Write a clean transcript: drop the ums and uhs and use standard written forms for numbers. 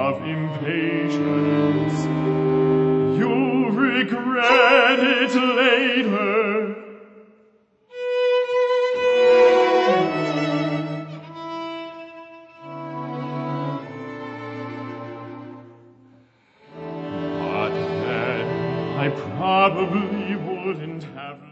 of impatience. You'll regret it later. But then I probably wouldn't have